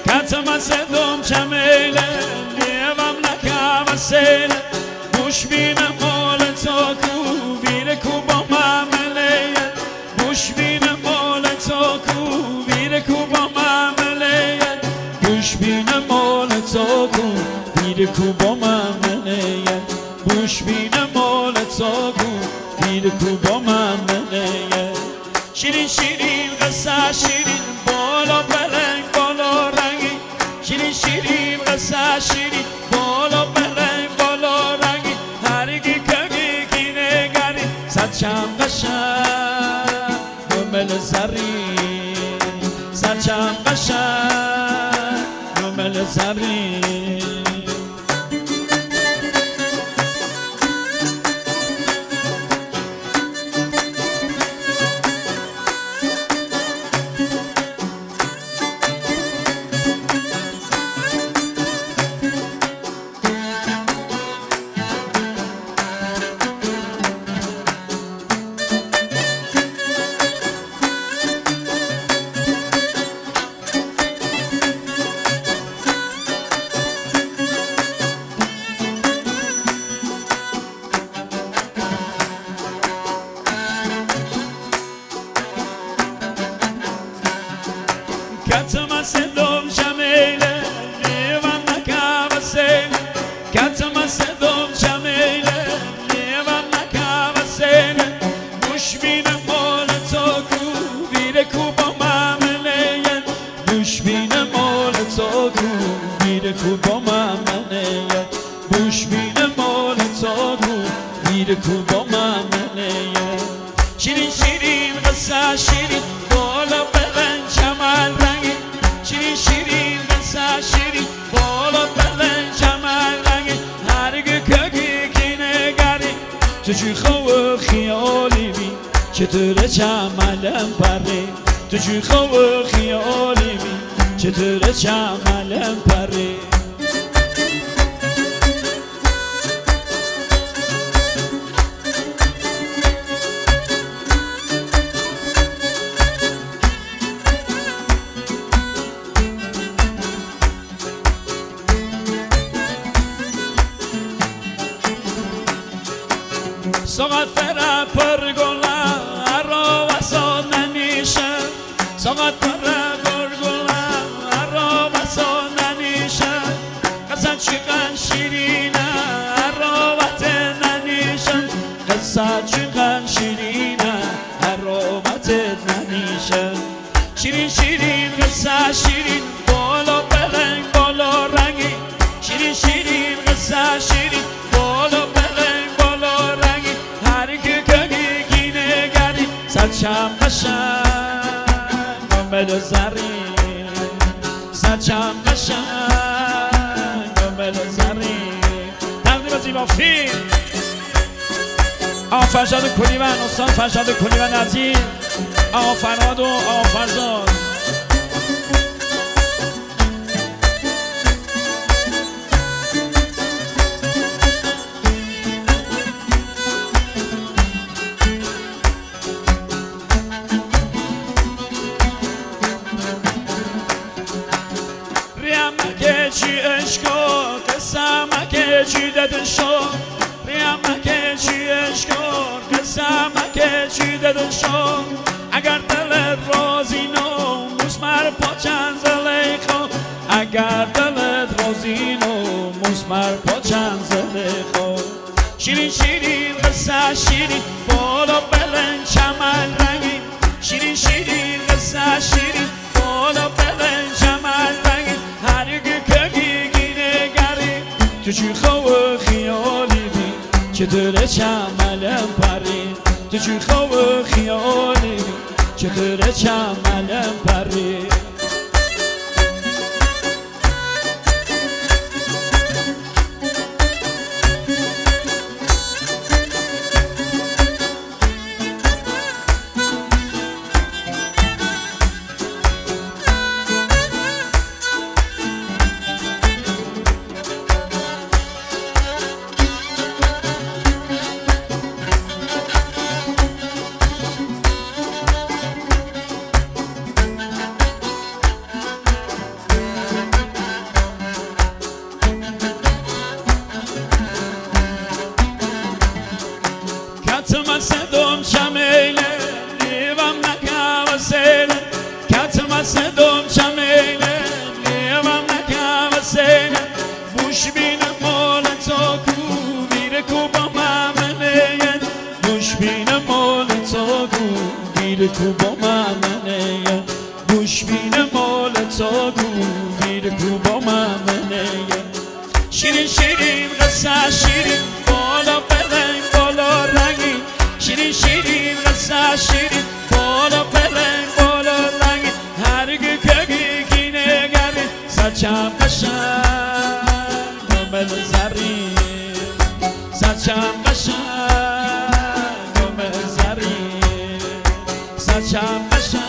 کتم صدام کمیله لیوم نکم سیله بوش بینم مال تا کو ویره کو با ممله بوش بینم مال تا کو ویره کو با ممله بوش بینم مال تا کو ویره کو با ممله بوش بینم مال تا کو ویره کو با ممله شیرین شیرین قصه شیرین بالا بلنگ بالا رنگی شیرین شیرین قصه شیرین بالا بلنگ بالا رنگی هرگی کگی کی نگری صد چم قشنگ نومل زرین صد چم قشنگ نومل زرین کتم صدام جمیله لیوم نکم سیله کتم صدام جمیله لیوم نکم سیله بوش بینم مال تا کو ویره کو با ممله بوش بینم مال تا کو ویره کو با ممله بوش بینم مال تا کو ویره کو با ممله شیرین شیرین قصه شیرین بالا بلند چمن رنگی شیرین شیرین قصه شیرین بالا بلند چمن رنگی هرگی کگی کی نگری تو چی خواه خیالی بی چطور چملم پره تو چی خواه خیالی بی چطور چملم پره ساقت فرا پر گلا را وساد ننیشه ساقت فرا پر گلا را وساد ننیشه قصد چقن شیرینه را وقت ننیشه قصد چقن شیرینه را وقت ننیشه شیرین شیرین قصه شیرین بالا بلنگ بالا رنگی شیرین شیرین قصه شیرین بالا بلنگ بالا رنگی هرگی کگی کی نگری صد چم قشنگ نومل زرین صد چم قشنگ نومل زرین تقدیم زیبا فیلم آقا فرشاد کلیون استاد فرشاد کلیون عزیز آقا فرهاد و آقا فرزاد چی عشقا قسم که چی دادن شو ریم که چی عشقا قسم که چی دادن شو اگر دلت رازی نو مسمر پاچن زلیخو اگر دلت رازی نو مسمر پاچن زلیخو شیرین شیرین قصه شیرین بالا بلند چمن رنگی شیرین شیرین قصه شیرین بالا بلند چمن رنگی هرگی کگی کی نگری تو چی خواه خیالی بی چطور چملم پری تو چی خواه خیالی بی چطور چملم پری کو با منه گوش بینه مال تا گو میره کو با منه شیرین شیرین قصه شیرین بالا بلنگ بالا رنگی شیرین شیرین قصه شیرین بالا بلنگ بالا رنگی هرگی که گینه گری سچم قشنگ گمل زرین سچم قشنگ گمل زرین سچم قشنگ